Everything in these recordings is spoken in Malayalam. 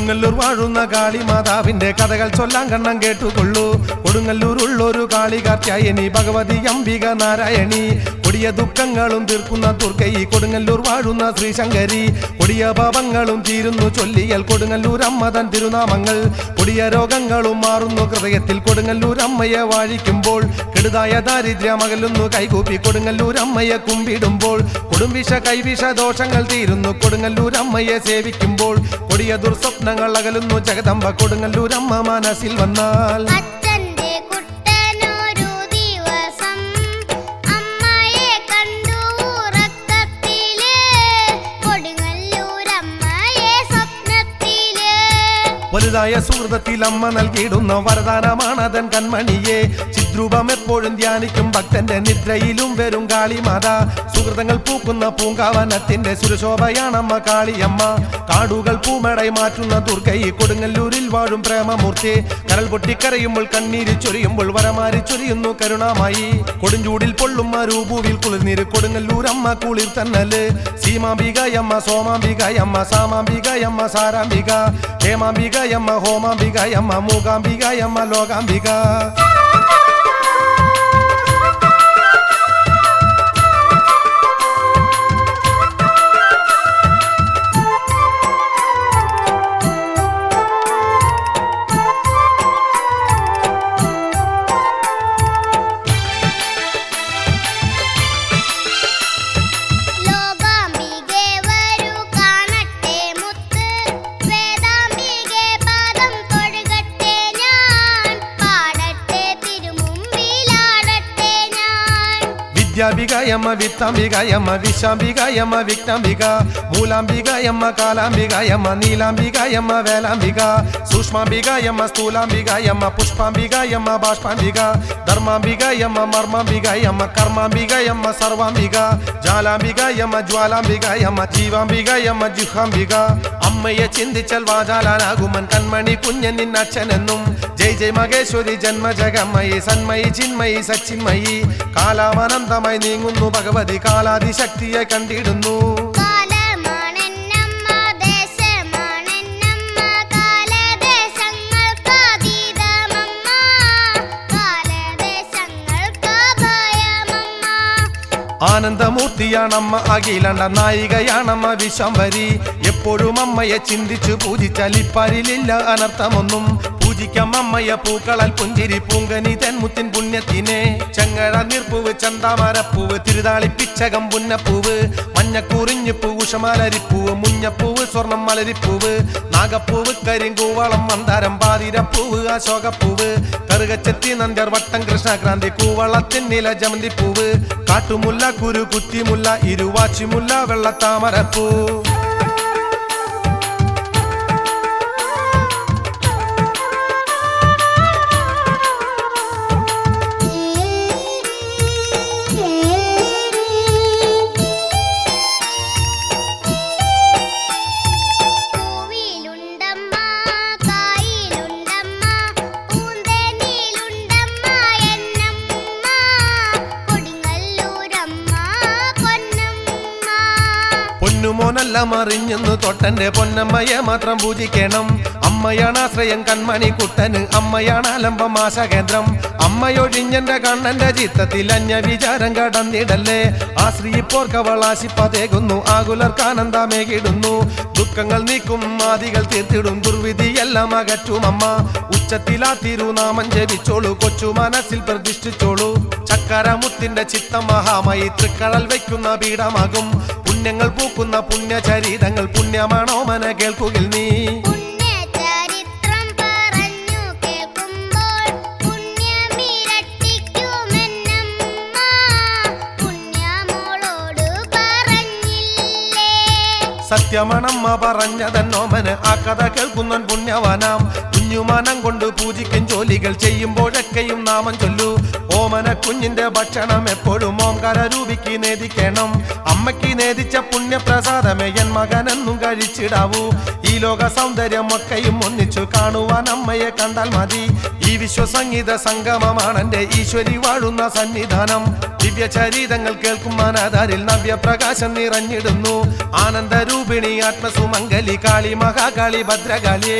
കൊടുങ്ങല്ലൂർ വാഴുന്ന കാളിമാതാവിന്റെ കഥകൾ ചൊല്ലാൻ കണ്ണം കേട്ടുകൊള്ളൂ. കൊടുങ്ങല്ലൂരുള്ളൊരു കാളി കാർത്യായനി ഭഗവതി അംബിക നാരായണി. കൊടിയ ദുഃഖങ്ങളും തീർക്കുന്ന ദുർഗയി കൊടുങ്ങല്ലൂർ വാഴുന്ന ശ്രീശങ്കരി. കൊടിയ പാപങ്ങളും തീരുന്നു ചൊല്ലിയൽ കൊടുങ്ങല്ലൂർ അമ്മതൻ തിരുനാമങ്ങൾ. കൊടിയ രോഗങ്ങളും മാറുന്നു ഹൃദയത്തിൽ കൊടുങ്ങല്ലൂർ അമ്മയെ വാഴിക്കുമ്പോൾ. കെടുതായ ദാരിദ്ര്യം അകലുന്നു കൈകൂപ്പി കൊടുങ്ങല്ലൂർ അമ്മയെ കുമ്പിടുമ്പോൾ. കൊടുംവിഷ കൈവിഷ ദോഷങ്ങൾ തീരുന്നു കൊടുങ്ങല്ലൂർ അമ്മയെ സേവിക്കുമ്പോൾ. കൊടിയ ദുർസ്വപ്നങ്ങൾ അകലുന്നു ജഗദമ്പ കൊടുങ്ങല്ലൂർ അമ്മ മനസ്സിൽ വന്നാൽ. വലുതായ സുഹൃതത്തിൽ അമ്മ നൽകിയിടുന്ന വരദാനമാണതൻ കൺമണിയെ. ചിദ്രൂപം എപ്പോഴും ധ്യാനിക്കും ഭക്തന്റെ നിദ്രയിലും വരും കാളിമാത. സുഹൃതങ്ങൾ പൂക്കുന്ന പൂങ്കാവനത്തിന്റെ സുരശോഭയാണമ്മ കാളിയമ്മ. കാടുകൾ പൂമടയി മാറ്റുന്ന ദുർഗൈ കൊടുങ്ങല്ലൂരിൽ വാഴും പ്രേമമൂർത്തി. കരൾ പൊട്ടിക്കരയുമ്പോൾ കണ്ണീര് ചൊരിയുമ്പോൾ വരമാരി ചൊരിയുന്നു കരുണാമായി. കൊടുഞ്ചൂടിൽ പൊള്ളും രൂപൂവിൽ കുളിർനീര് കൊടുങ്ങല്ലൂർ അമ്മ കുളിർ തന്നല്. സീമാംബികയമ്മ സോമാംബികയമ്മ സാമാംബികയമ്മ സാരാംബിക. ഹേമാംബികയമ്മ ഹോമാംബികയമ്മ മൂകാംബികയമ്മ ലോകാംബിക. വിദ്യാംബികയമ്മ വിത്താംബികയമ്മ വിശാംബികയമ്മ വിഘ്നാംബിക. മൂലാംബികയമ്മ കാലാംബികയമ്മ നീലാംബികയമ്മ വേലാംബിക. സൂക്ഷ്മാംബികയമ്മ സ്ഥൂലാംബികയമ്മ പുഷ്പാംബികയമ്മ ബാഷ്പാംബിക. ധർമാംബികയമ്മ മർമാംബികയമ്മ കർമാംബികയമ്മ സർവാംബിക. ജാലാംബികയമ്മ ജ്വാലാംബികയമ്മ ജീവാംബികയമ്മ ജിഹ്വാംബിക. അമ്മയെ ചിന്തിച്ചാൽ വാചാലാനാകുമൻ കൺമണി കുഞ്ഞൻ നിന്നച്ഛനെന്നും. ജയ് ജയ് മഹേശ്വരി ജന്മജഗമയി സന്മയി ചിന്മയി സച്ചിന്മയി. കാലാമനന്തമായി നീങ്ങുന്നു ഭഗവതി കാലാതിശക്തിയെ കണ്ടിടുന്നു. ആനന്ദമൂർത്തിയാണമ്മ അഖിലണ്ട നായികയാണമ്മ വിശ്വംഭരി. എപ്പോഴും അമ്മയെ ചിന്തിച്ചു പൂജിച്ചാൽ ഇപ്പാരിലില്ല അനർത്ഥമൊന്നും. പൂജിക്കാം അമ്മയെ പൂക്കളൽ പുഞ്ചിരി പൂങ്കനി തെന്മുത്തിൻ പുണ്യത്തിനെ. ചെങ്ങഴ നീർപ്പൂവ് ചന്താമരപ്പൂവ് തിരുതാളിപ്പിച്ചകം പുന്നപ്പൂവ്. മഞ്ഞക്കൂറിഞ്ഞിപ്പൂ ഉഷമലരിപ്പൂവ് മുഞ്ഞപ്പൂവ് സ്വർണം മലരിപ്പൂവ്. നാഗപ്പൂവ് കരിങ്കൂവളം മന്ദാരം പാതിരപ്പൂവ് അശോകപ്പൂവ്. കറുകച്ചെത്തി നന്ദ്യർ വട്ടം കൃഷ്ണക്രാന്തി കൂവളത്തിൻ നില ജമന്തിപ്പൂവ്. കാട്ടുമുല്ല കുരു കുറ്റിമുല്ല ഇരുവാച്ചിമുല്ല വെള്ളത്താമരപ്പൂ. പൊന്നുമോനല്ല മറിഞ്ഞെന്ന് തൊട്ടന്റെ പൊന്നമ്മയെ മാത്രം പൂജിക്കണം. അമ്മയാണ് ആശ്രയം കൺമണി കുട്ടന്. അമ്മയാണ് ആലംബം ആശാകേന്ദ്രം. അമ്മയൊഴിഞ്ഞന്റെ കണ്ണന്റെ ചിത്തത്തിൽ അന്യ വിചാരം കടന്നിടല്ലേ. ആശ്രയിപ്പോർക്കവളാശിപ്പതേകുന്നു ആകുലർക്കാനന്ദമേകിടുന്നു. ദുഃഖങ്ങൾ നീക്കും ആദികൾ തീർത്തിടും ദുർവിധിയെല്ലാം അകറ്റും അമ്മ. ഉച്ചത്തിലാ തിരുനാമം ജപിച്ചോളൂ കൊച്ചു മനസ്സിൽ പ്രതിഷ്ഠിച്ചോളൂ. ചക്കരമുത്തിന്റെ ചിത്തം മഹാമായി തൃക്കടൽ വയ്ക്കുന്ന പീഠമാകും. പുണ്യങ്ങൾ പൂക്കുന്ന പുണ്യചരിതങ്ങൾ പുണ്യമാണോ മന കേൾക്കുകിൽ നീ. സത്യമണമ്മ പറഞ്ഞതന്നോമന് ആ കഥ കേൾക്കുന്നൻ പുണ്യവാനാം. കുഞ്ഞുമാനം കൊണ്ട് പൂജിക്കും ജോലികൾ ചെയ്യുമ്പോഴൊക്കെയും നാമം ചൊല്ലൂ. ഓമന കുഞ്ഞിന്റെ ഭക്ഷണം എപ്പോഴും ഓംകാര രൂപിക്ക് നേദിക്കണം. അമ്മയ്ക്ക് നേദിച്ച പുണ്യപ്രസാദമേ എൻ മകനെന്നും കഴിച്ചിടാവൂ. ഈ ലോക സൗന്ദര്യമൊക്കെയും ഒന്നിച്ചു കാണുവാൻ അമ്മയെ കണ്ടാൽ മതി. ഈ വിശ്വസംഗീത സംഗമമാണെന്റെ ഈശ്വരി വാഴുന്ന സന്നിധാനം. ദിവ്യചരിതങ്ങൾ കേൾക്കും മനതാരിൽ നവ്യപ്രകാശം നിറഞ്ഞിടുന്നു. ആനന്ദരൂപിണി ആത്മസുമംഗലി കാളി മഹാകാളി ഭദ്രകാളിയേ.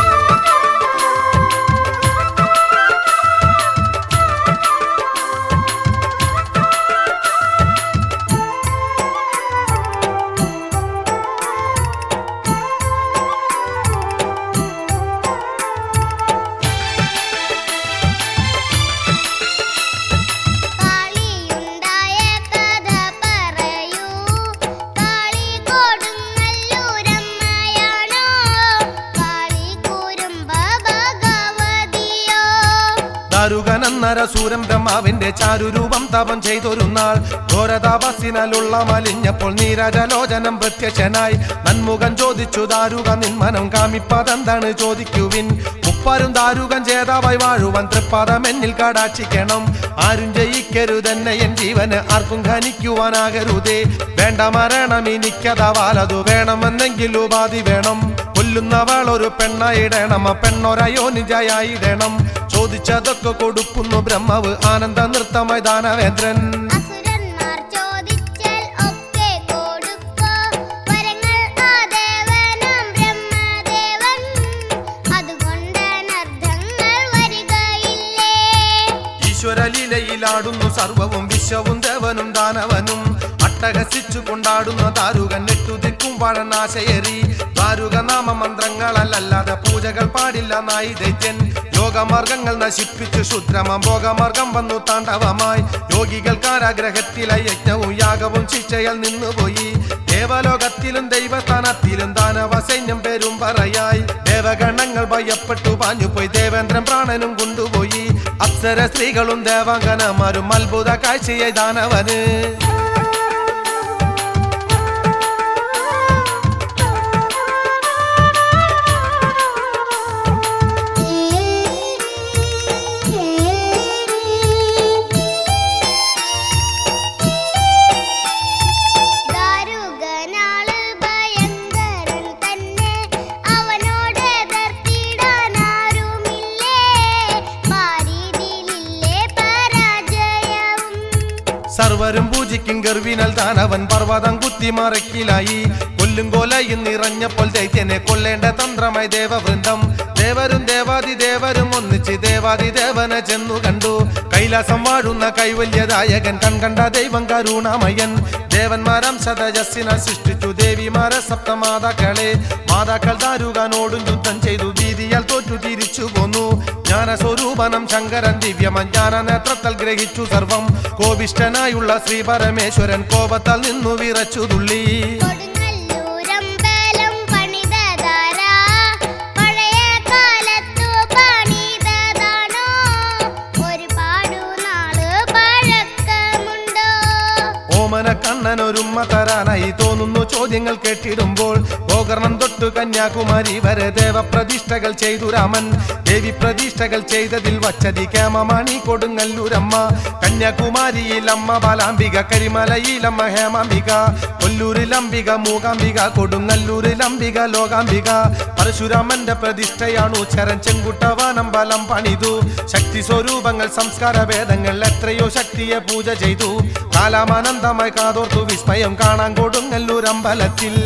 ദാരുകനെന്നരസൂരം ബ്രഹ്മാവിന്റെ ചാരുരൂപം തപം ചെയ്തൊരു നാൾ ഘോരതാപസിനാലുള്ള മലിഞ്ഞപ്പോൾ നീരജലോചനം പ്രത്യക്ഷനായി. നന്മുഖം ചോദിച്ചു ദാരുക നിന്മനം കാമിപ്പതെന്താണ് ചോദിക്കുവിൻ. മുപ്പാരും ദാരുകൻ ജേതാവായി വാഴുവാൻ തൃപ്പാദം എന്നിൽ കടാക്ഷിക്കണം. ആരും ജയിക്കരുതെന്നെ എൻ ജീവന് ആർക്കും ഖനിക്കുവാനാകരുതേ. വേണ്ട മരണം എനിക്കതാവാലതു വേണമെന്നെങ്കിൽ ഉപാധി വേണം. കൊല്ലുന്നവൾ ഒരു പെണ്ണായിടണം, ആ പെണ്ണൊരയോനിജയായിടണം. ചോദിച്ചതൊക്കെ കൊടുക്കുന്നു ബ്രഹ്മാവ് ആനന്ദ നൃത്തമായി ദാനവേന്ദ്രൻ. ഈശ്വരലീലയിലാടുന്നു സർവവും വിശ്വവും ദേവനും ദാനവനും. അട്ടഹസിച്ചു കൊണ്ടാടുന്ന ദാരുകൻ നെട്ടുതിക്കും വാഴനാശയേറി. ദാരുക നാമമന്ത്രങ്ങളല്ലാതെ പൂജകൾ പാടില്ല നായി ദൈത്യൻ. യോഗമാർഗങ്ങൾ നശിപ്പിച്ചു ശുദ്രമം ഭോഗമാർഗം വന്നു താണ്ഡവമായി. യോഗികൾ കാരാഗ്രഹത്തിലെ യജ്ഞവും യാഗവും ശിക്ഷയിൽ നിന്നുപോയി. ദേവലോകത്തിലും ദൈവസ്ഥാനത്തിലും ദാനവ സൈന്യം പേരും പറയായി. ദേവഗണങ്ങൾ ഭയപ്പെട്ടു പാഞ്ഞുപോയി, ദേവേന്ദ്രൻ പ്രാണനും കൊണ്ടുപോയി. അപ്സര സ്ത്രീകളും ദേവാംഗനമാരും അത്ഭുത കാഴ്ചയായി ദാനവന്. സർവരും പൂജിക്കും ഗർവിനാൽ ദാനവൻ പർവ്വതം കുത്തി മറക്കിലായി. കൊല്ലും കൊലയും നിറഞ്ഞപ്പോൾ ദൈത്യനെ കൊല്ലേണ്ട തന്ത്രമായി ദേവവൃന്ദം. ദേവരും ദേവാദിദേവരും ഒന്നിച്ച് ദേവാദിദേവനെ ചെന്നു കണ്ടു. കൈലാസം വാഴുന്ന കൈവല്യദായകൻ കൺകണ്ട ദൈവം കരുണാമയൻ. ദേവന്മാരം സതജസ്സിനെ സൃഷ്ടിച്ചു ദേവിമാരെ സപ്തമാതാക്കളെ. മാതാക്കൾ ദാരുകനോടും യുദ്ധം ചെയ്തു ഭീതിയാൽ തോറ്റു തിരിച്ചു പോന്നു. ജ്ഞാനസ്വരൂപനം ശങ്കരൻ ദിവ്യമജ്ഞാന നേത്രത്താൽ ഗ്രഹിച്ചു സർവം. കോപിഷ്ഠനായുള്ള ശ്രീ പരമേശ്വരൻ കോപത്താൽ നിന്നു വിറച്ചു തുള്ളി. ഓമന കണ്ണനൊരുമ്മ തരാനായി തോന്നുന്നു ചോദ്യങ്ങൾ കേട്ടിടുമ്പോൾ. ഗോകർണം തൊട്ടു കന്യാകുമാരി വരെ ദേവപ്രതിഷ്ഠകൾ ചെയ്തു രാമൻ. ദേവി പ്രതിഷ്ഠകൾ ചെയ്തതിൽ വച്ചതി കേമമണി കൊടുങ്ങല്ലൂരമ്മ. കന്യാകുമാരിയിൽ അമ്മ ബാലാംബിക, കരിമലയിലമ്മ ഹേമാംബിക, കൊല്ലൂരിലംബിക മൂകാംബിക, കൊടുങ്ങല്ലൂരിലംബിക ലോകാംബിക. പരശുരാമന്റെ പ്രതിഷ്ഠയാണു ചരൻ ചെങ്കുട്ടവാനം ബലം പണിതു. ശക്തി സ്വരൂപങ്ങൾ സംസ്കാര ഭേദങ്ങൾ എത്രയോ ശക്തിയെ പൂജ ചെയ്തു. കാലാമാനന്ദമായി കാതോർത്തു വിസ്മയം കാണാൻ കൊടുങ്ങല്ലൂരമ്പലത്തിൽ.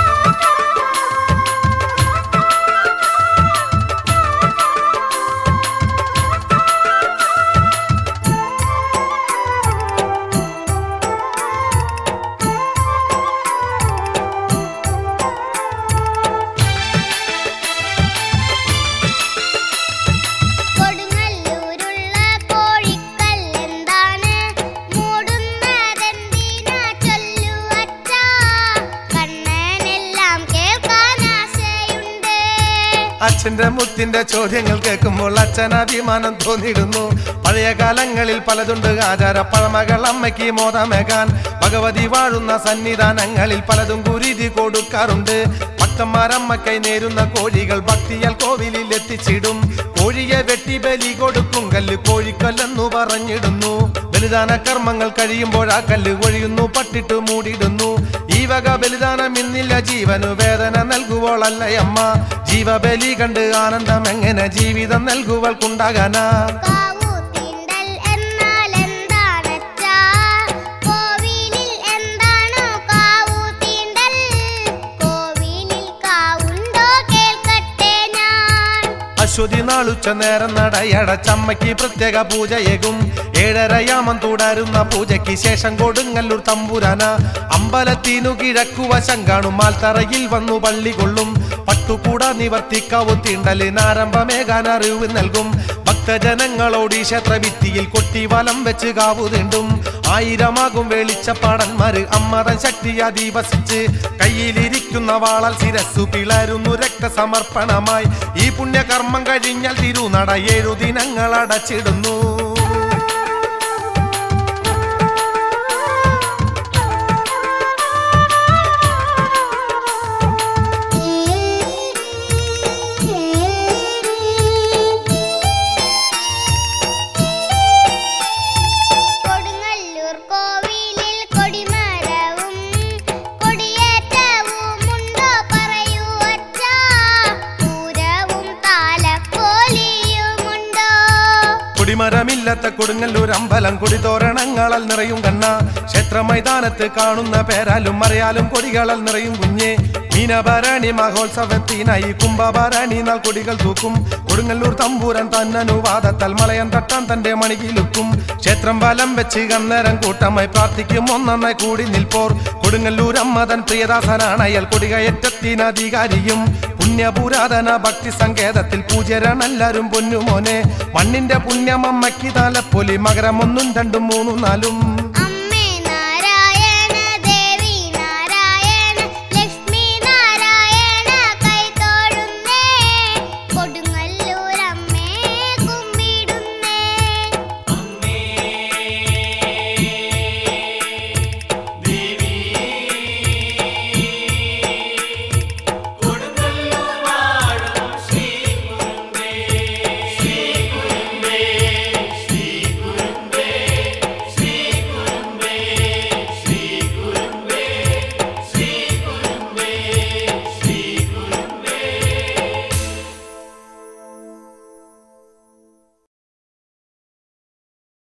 അച്ഛന്റെ മുത്തിന്റെ ചോദ്യങ്ങൾ കേൾക്കുമ്പോൾ അച്ഛനഭിമാനം തോന്നിയിടുന്നു. പഴയ കാലങ്ങളിൽ പലതുണ്ട് ആചാര പഴമകൾ അമ്മയ്ക്ക് മോദമേകാൻ. ഭഗവതി വാഴുന്ന സന്നിധാനങ്ങളിൽ പലതും കുരുതി കൊടുക്കാറുണ്ട്. ഭക്തന്മാരമ്മക്കൈ നേരുന്ന കോഴികൾ ഭക്തിയാൽ കോവിലിൽ എത്തിച്ചിടും. കോഴിയെ വെട്ടി ബലി കൊടുക്കും കല്ല് കോഴിക്കല്ലെന്നു പറഞ്ഞിടുന്നു. ബലിദാന കർമ്മങ്ങൾ കഴിയുമ്പോൾ ആ കല്ല് ഒഴിയുന്നു, പട്ടിട്ട് മൂടിടുന്നു. ഈ വക ബലിദാനം ഇന്നില്ല, ജീവനു വേദന നൽകുവോളല്ലയമ്മ. ജീവബലി കണ്ട് ആനന്ദം എങ്ങനെ ജീവിതം നൽകുവൾക്കുണ്ടാകാനാ? അശ്വതി നാളുച്ച നേരം നടയടച്ചമ്മയ്ക്ക് പ്രത്യേക പൂജയേകും. 7:30 തുടരുന്ന പൂജയ്ക്ക് ശേഷം കൊടുങ്ങല്ലൂർ തമ്പുരാന അമ്പലത്തിനു കിഴക്കുവശം കാണും മാൽത്തറയിൽ വന്നു പള്ളി കൊള്ളും. പട്ടുകൂട നിവർത്തിക്കാവു തീണ്ടലിനാരംഭമേകാൻ അറിവ് നൽകും. ഭക്തജനങ്ങളോട് ഈ ക്ഷേത്രഭിത്തിയിൽ കൊട്ടി വലം വെച്ച് കാവു തീണ്ടും. 1000 വെളിച്ചപ്പാടന്മാര് അമ്മതൻ ശക്തിയാ ദിവസിച്ച് കയ്യിലിരിക്കുന്ന വാളൽ ശിരസ്സു പിളരുന്നു രക്തസമർപ്പണമായി. ഈ പുണ്യകർമ്മം കഴിഞ്ഞാൽ തിരുനട 7 ദിനങ്ങൾ അടച്ചിടുന്നു. കൊടിമരമില്ലാത്ത കൊടുങ്ങല്ലൂർ അമ്പലം കൊടിതോരണങ്ങളാൽ നിറയും കണ്ണ. ക്ഷേത്ര മൈതാനത്ത് കാണുന്ന പേരാലും മറയാലും കൊടികളാൽ നിറയും കുഞ്ഞെ. മീനഭരണി മഹോത്സവത്തിനായി കുംഭഭരണി നാൾ കൊടികൾ തൂക്കും. കൊടുങ്ങല്ലൂർ തമ്പൂരൻ തന്നനുവാദത്താൽ മലയം തട്ടാൻ തന്റെ മണികിലുക്കും. ക്ഷേത്രം വലം വെച്ച് അന്നേരം കൂട്ടമായി പ്രാർത്ഥിക്കും ഒന്നായി കൂടി നിൽപ്പോർ. കൊടുങ്ങല്ലൂർ അമ്മതൻ പ്രിയദാസനാണ് അയാൾ കൊടികയറ്റത്തിനധികാരിയും. പുണ്യപുരാതന ഭക്തി സങ്കേതത്തിൽ പൂജ്യരാണെല്ലാരും പൊന്നുമോനെ. മണ്ണിന്റെ പുണ്യമമ്മയ്ക്ക് താലപ്പൊലി മകരം 1, 2, 3, 4